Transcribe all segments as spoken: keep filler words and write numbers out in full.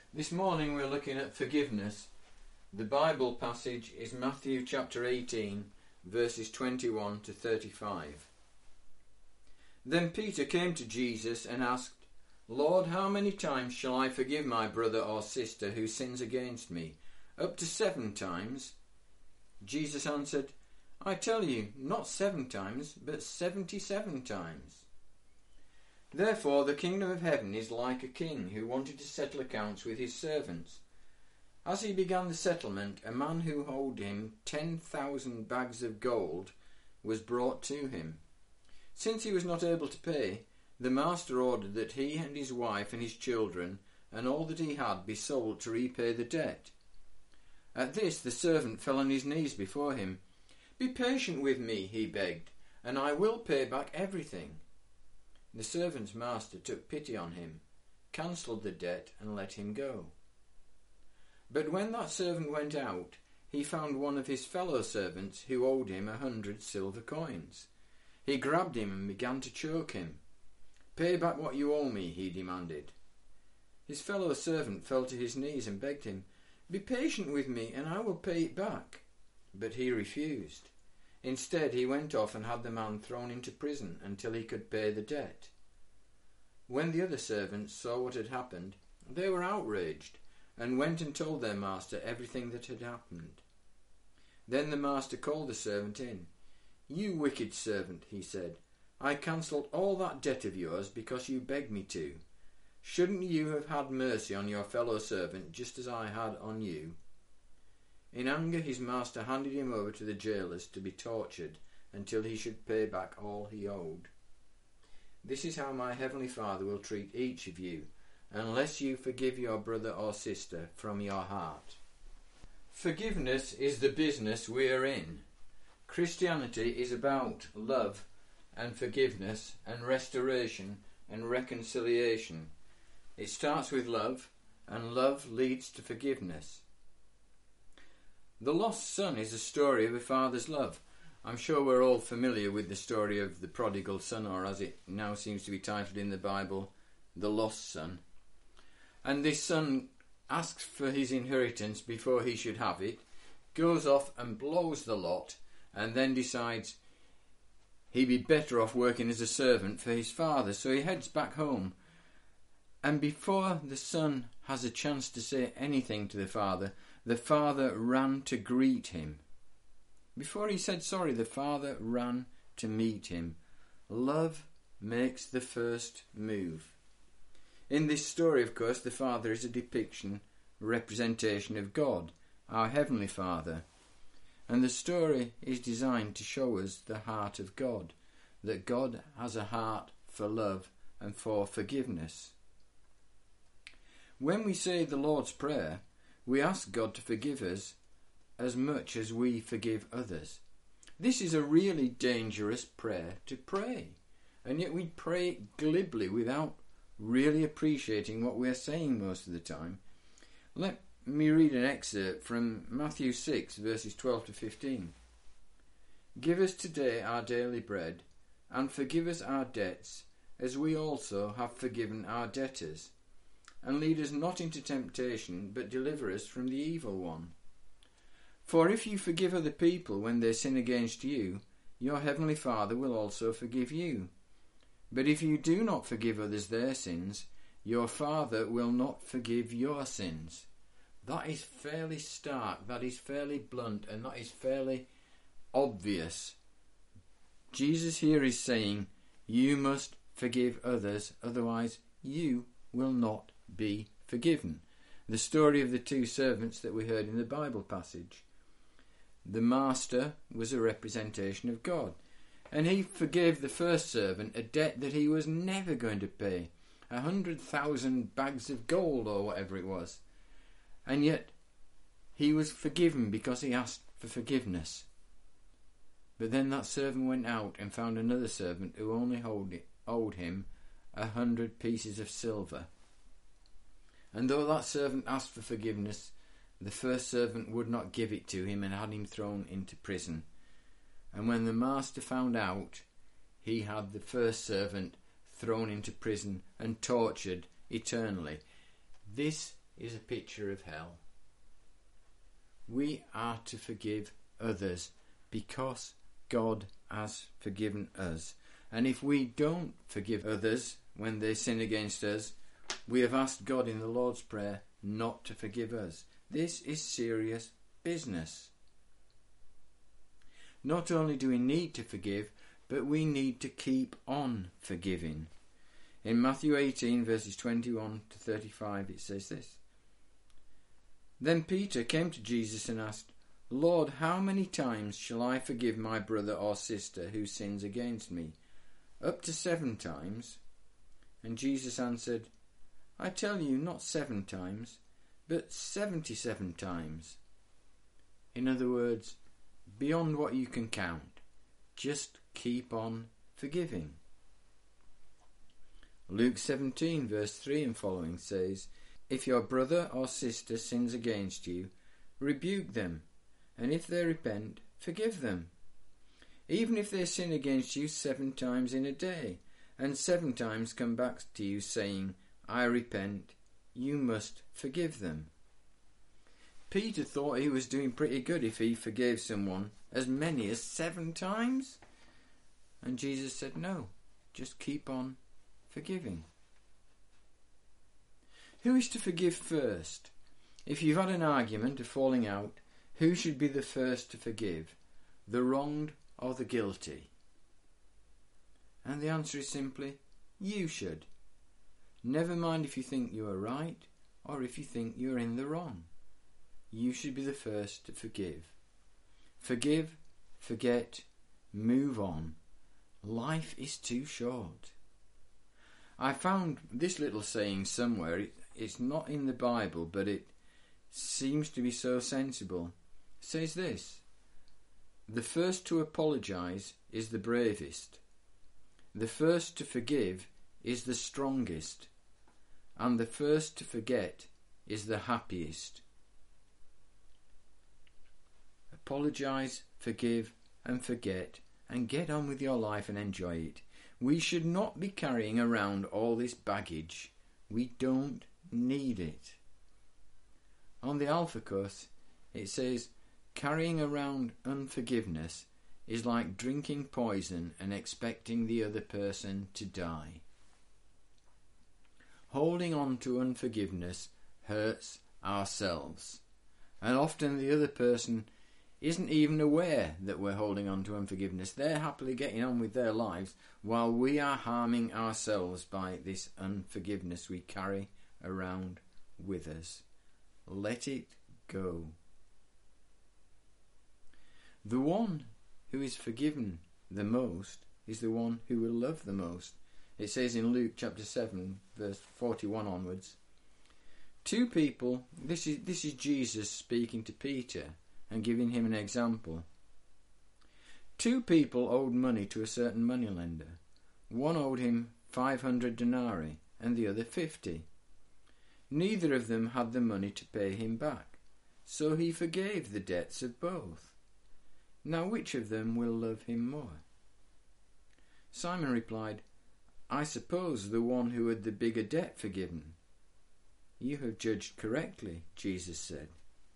This morning we're looking at forgiveness. The Bible passage is Matthew chapter eighteen, verses twenty-one to thirty-five. Then Peter came to Jesus and asked, "Lord, how many times shall I forgive my brother or sister who sins against me? Up to seven times?" Jesus answered, "I tell you, not seven times, but seventy-seven times." Therefore the kingdom of heaven is like a king who wanted to settle accounts with his servants. As he began the settlement, a man who owed him ten thousand bags of gold was brought to him. Since he was not able to pay, the master ordered that he and his wife and his children and all that he had be sold to repay the debt. At this the servant fell on his knees before him. "Be patient with me," he begged, "and I will pay back everything." The servant's master took pity on him, cancelled the debt, and let him go. But when that servant went out, he found one of his fellow servants who owed him a hundred silver coins. He grabbed him and began to choke him. "Pay back what you owe me," he demanded. His fellow servant fell to his knees and begged him, "Be patient with me and I will pay it back." But he refused. Instead, he went off and had the man thrown into prison until he could pay the debt. When the other servants saw what had happened, they were outraged and went and told their master everything that had happened. Then the master called the servant in. "You wicked servant," he said, "I cancelled all that debt of yours because you begged me to. Shouldn't you have had mercy on your fellow servant just as I had on you?" In anger, his master handed him over to the jailers to be tortured until he should pay back all he owed. This is how my heavenly Father will treat each of you, unless you forgive your brother or sister from your heart. Forgiveness is the business we are in. Christianity is about love and forgiveness and restoration and reconciliation. It starts with love, and love leads to forgiveness. The Lost Son is a story of a father's love. I'm sure we're all familiar with the story of the prodigal son, or as it now seems to be titled in the Bible, the Lost Son. And this son asks for his inheritance before he should have it, goes off and blows the lot, and then decides he'd be better off working as a servant for his father, so he heads back home. And before the son has a chance to say anything to the father, the father ran to greet him. Before he said sorry, the father ran to meet him. Love makes the first move. In this story, of course, the father is a depiction, representation of God, our Heavenly Father. And the story is designed to show us the heart of God, that God has a heart for love and for forgiveness. When we say the Lord's Prayer, we ask God to forgive us as much as we forgive others. This is a really dangerous prayer to pray, and yet we pray it glibly without really appreciating what we're saying most of the time. Let me read an excerpt from Matthew six, verses twelve to fifteen. "Give us today our daily bread, and forgive us our debts, as we also have forgiven our debtors. And lead us not into temptation, but deliver us from the evil one. For if you forgive other people when they sin against you, your heavenly Father will also forgive you. But if you do not forgive others their sins, your Father will not forgive your sins." That is fairly stark, that is fairly blunt, and that is fairly obvious. Jesus here is saying, you must forgive others, otherwise you will not be forgiven. The story of the two servants that we heard in the Bible passage. The master was a representation of God, and he forgave the first servant a debt that he was never going to pay, a hundred thousand bags of gold or whatever it was, and yet he was forgiven because he asked for forgiveness. But then that servant went out and found another servant who only owed him a hundred pieces of silver. And though that servant asked for forgiveness, the first servant would not give it to him and had him thrown into prison. And when the master found out, he had the first servant thrown into prison and tortured eternally. This is a picture of hell. We are to forgive others because God has forgiven us. And if we don't forgive others when they sin against us, we have asked God in the Lord's Prayer not to forgive us. This is serious business. Not only do we need to forgive, but we need to keep on forgiving. In Matthew eighteen, verses twenty-one to thirty-five, it says this. Then Peter came to Jesus and asked, Lord, how many times shall I forgive my brother or sister who sins against me? Up to seven times? And Jesus answered, I tell you, not seven times, but seventy-seven times. In other words, beyond what you can count. Just keep on forgiving. Luke seventeen, verse three and following says, If your brother or sister sins against you, rebuke them, and if they repent, forgive them. Even if they sin against you seven times in a day, and seven times come back to you saying, I repent, you must forgive them. Peter thought he was doing pretty good if he forgave someone as many as seven times. And Jesus said, no, just keep on forgiving. Who is to forgive first? If you've had an argument, a falling out, who should be the first to forgive? The wronged or the guilty? And the answer is simply, you should. Never mind if you think you are right or if you think you're in the wrong. You should be the first to forgive. Forgive, forget, move on. Life is too short. I found this little saying somewhere. It, it's not in the Bible, but it seems to be so sensible. It says this: the first to apologise is the bravest. The first to forgive is the strongest. And the first to forget is the happiest. Apologise, forgive and forget, and get on with your life and enjoy it. We should not be carrying around all this baggage. We don't need it. On the Alpha Course, it says, carrying around unforgiveness is like drinking poison and expecting the other person to die. Holding on to unforgiveness hurts ourselves, and often the other person isn't even aware that we're holding on to unforgiveness. They're happily getting on with their lives while we are harming ourselves by this unforgiveness we carry around with us. Let it go. The one who is forgiven the most is the one who will love the most. It says in Luke chapter seven, verse forty-one onwards, two people, this is, this is Jesus speaking to Peter and giving him an example. Two people owed money to a certain moneylender. One owed him five hundred denarii and the other fifty. Neither of them had the money to pay him back, so he forgave the debts of both. Now which of them will love him more? Simon replied, I suppose the one who had the bigger debt forgiven. You have judged correctly, Jesus said.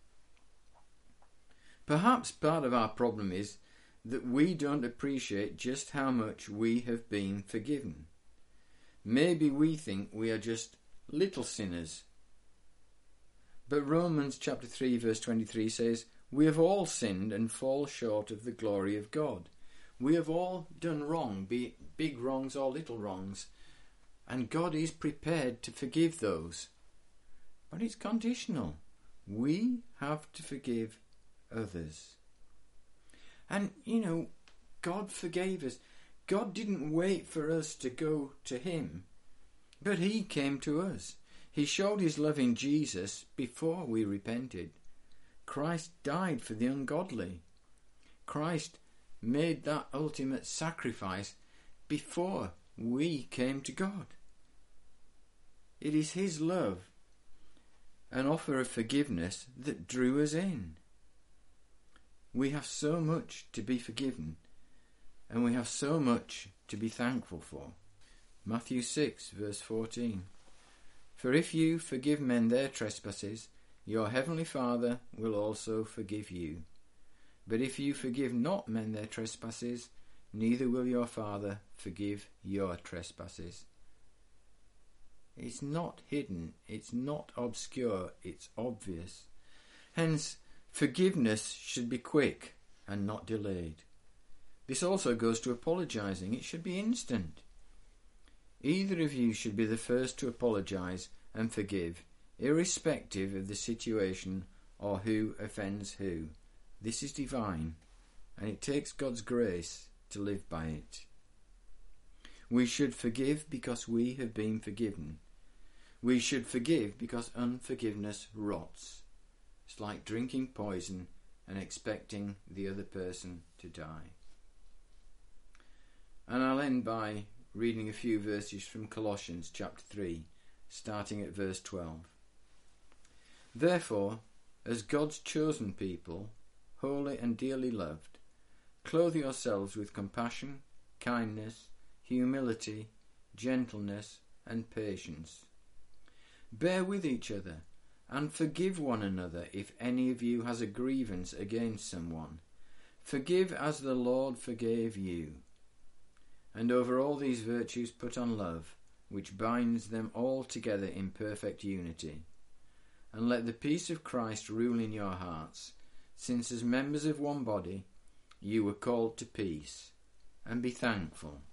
Perhaps part of our problem is that we don't appreciate just how much we have been forgiven. Maybe we think we are just little sinners. But Romans chapter three verse twenty-three says, we have all sinned and fall short of the glory of God. We have all done wrong, be it big wrongs or little wrongs, and God is prepared to forgive those. But it's conditional. We have to forgive others. And, you know, God forgave us. God didn't wait for us to go to him, but he came to us. He showed his love in Jesus before we repented. Christ died for the ungodly. Christ made that ultimate sacrifice before we came to God. It is his love, an offer of forgiveness, that drew us in. We have so much to be forgiven, and we have so much to be thankful for. Matthew six verse fourteen. For if you forgive men their trespasses, your heavenly Father will also forgive you. But if you forgive not men their trespasses, neither will your Father forgive your trespasses. It's not hidden, it's not obscure, it's obvious. Hence, forgiveness should be quick and not delayed. This also goes to apologising. It should be instant. Either of you should be the first to apologise and forgive, irrespective of the situation or who offends who. This is divine, and it takes God's grace to live by it. We should forgive because we have been forgiven. We should forgive because unforgiveness rots. It's like drinking poison and expecting the other person to die. And I'll end by reading a few verses from Colossians chapter three, starting at verse twelve. Therefore, as God's chosen people, holy and dearly loved, clothe yourselves with compassion, kindness, humility, gentleness, and patience. Bear with each other, and forgive one another if any of you has a grievance against someone. Forgive as the Lord forgave you. And over all these virtues put on love, which binds them all together in perfect unity. And let the peace of Christ rule in your hearts, since as members of one body you were called to peace, and be thankful.